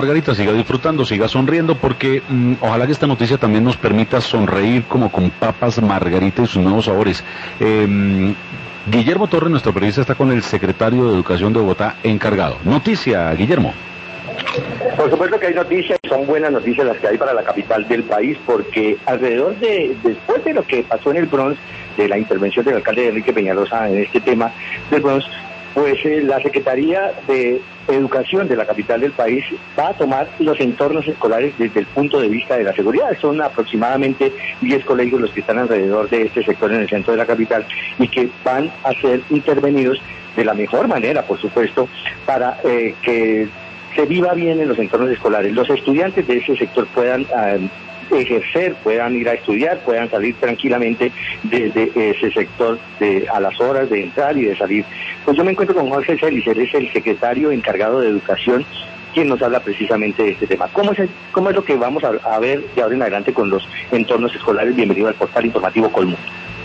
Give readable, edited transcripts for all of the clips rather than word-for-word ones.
Margarita, siga disfrutando, siga sonriendo, porque ojalá que esta noticia también nos permita sonreír como con papas Margarita y sus nuevos sabores. Guillermo Torres, nuestro periodista, está con el secretario de Educación de Bogotá encargado. Noticia, Guillermo. Por supuesto que hay noticias, son buenas noticias las que hay para la capital del país, porque después de lo que pasó en el Bronx, de la intervención del alcalde Enrique Peñalosa en este tema del Bronx, pues la Secretaría de Educación de la capital del país va a tomar los entornos escolares desde el punto de vista de la seguridad. Son aproximadamente 10 colegios los que están alrededor de este sector en el centro de la capital y que van a ser intervenidos de la mejor manera, por supuesto, para que se viva bien en los entornos escolares. Los estudiantes de ese sector puedan ejercer, puedan ir a estudiar, puedan salir tranquilamente desde ese sector a las horas de entrar y de salir. Pues yo me encuentro con Jorge Celis, él es el secretario encargado de Educación, quien nos habla precisamente de este tema. ¿Cómo es lo que vamos a ver de ahora en adelante con los entornos escolares? Bienvenido al portal informativo Colmundo.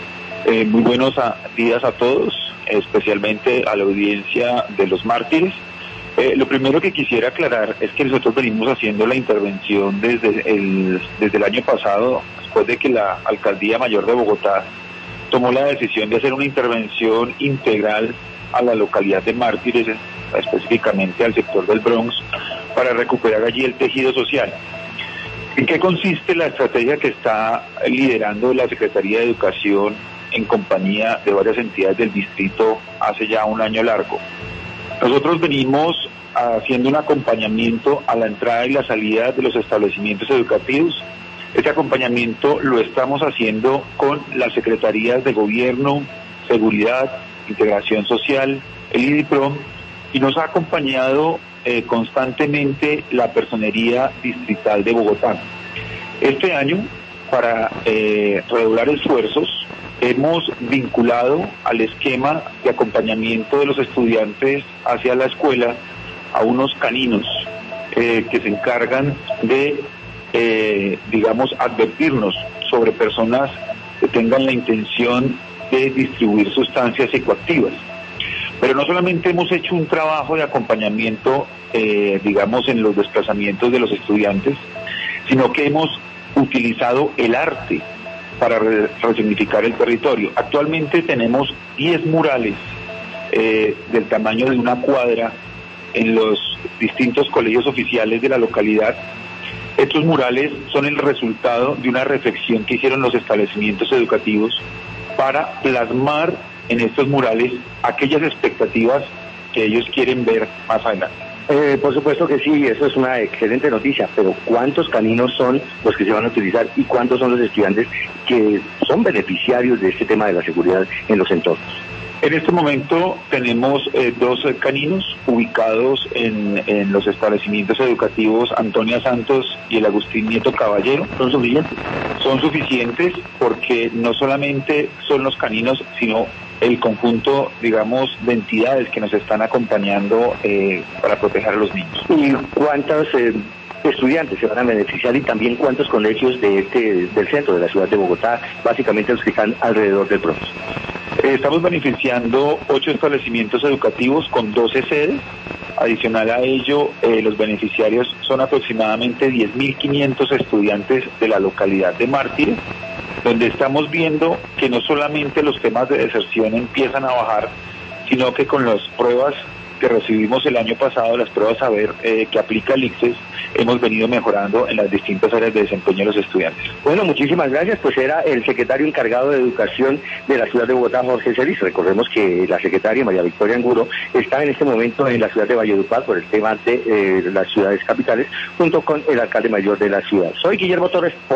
Muy buenos días a todos, especialmente a la audiencia de los mártires. Lo primero que quisiera aclarar es que nosotros venimos haciendo la intervención desde el año pasado, después de que la Alcaldía Mayor de Bogotá tomó la decisión de hacer una intervención integral a la localidad de Mártires, específicamente al sector del Bronx, para recuperar allí el tejido social. ¿En qué consiste la estrategia que está liderando la Secretaría de Educación en compañía de varias entidades del distrito hace ya un año largo? Nosotros venimos haciendo un acompañamiento a la entrada y la salida de los establecimientos educativos. Este acompañamiento lo estamos haciendo con las secretarías de Gobierno, Seguridad, Integración Social, el IDIPROM, y nos ha acompañado constantemente la Personería Distrital de Bogotá. Este año, para redoblar esfuerzos, hemos vinculado al esquema de acompañamiento de los estudiantes hacia la escuela a unos caninos que se encargan de, advertirnos sobre personas que tengan la intención de distribuir sustancias psicoactivas. Pero no solamente hemos hecho un trabajo de acompañamiento, en los desplazamientos de los estudiantes, sino que hemos utilizado el arte para resignificar el territorio. Actualmente tenemos 10 murales del tamaño de una cuadra en los distintos colegios oficiales de la localidad. Estos murales son el resultado de una reflexión que hicieron los establecimientos educativos para plasmar en estos murales aquellas expectativas que ellos quieren ver más adelante. Por supuesto que sí, eso es una excelente noticia, pero ¿cuántos caninos son los que se van a utilizar y cuántos son los estudiantes que son beneficiarios de este tema de la seguridad en los entornos? En este momento tenemos 2 caninos ubicados en los establecimientos educativos Antonia Santos y el Agustín Nieto Caballero. ¿Son suficientes? Son suficientes porque no solamente son los caninos, sino el conjunto, de entidades que nos están acompañando para proteger a los niños. ¿Y cuántos estudiantes se van a beneficiar y también cuántos colegios del centro de la ciudad de Bogotá, básicamente los que están alrededor del Bronx? Estamos beneficiando 8 establecimientos educativos con 12 sedes. Adicional a ello, los beneficiarios son aproximadamente 10.500 estudiantes de la localidad de Mártires, donde estamos viendo que no solamente los temas de deserción empiezan a bajar, sino que con las pruebas que recibimos el año pasado, las pruebas saber que aplica el ICFES, hemos venido mejorando en las distintas áreas de desempeño de los estudiantes. Bueno, muchísimas gracias. Pues era el secretario encargado de Educación de la ciudad de Bogotá, Jorge Celis. Recordemos que la secretaria María Victoria Angulo está en este momento en la ciudad de Valledupar por el tema de las ciudades capitales, junto con el alcalde mayor de la ciudad. Soy Guillermo Torres.